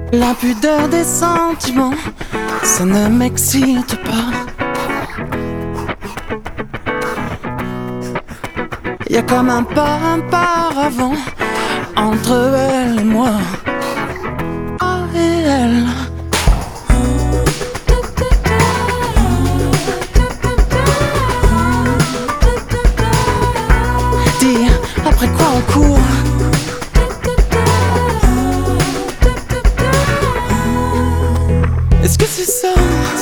La pudeur des sentiments, ça ne m'excite pas. Y'a comme un paravent entre elle et moi. Ah, et elle. Dis, après quoi on court? Est-ce que c'est ça?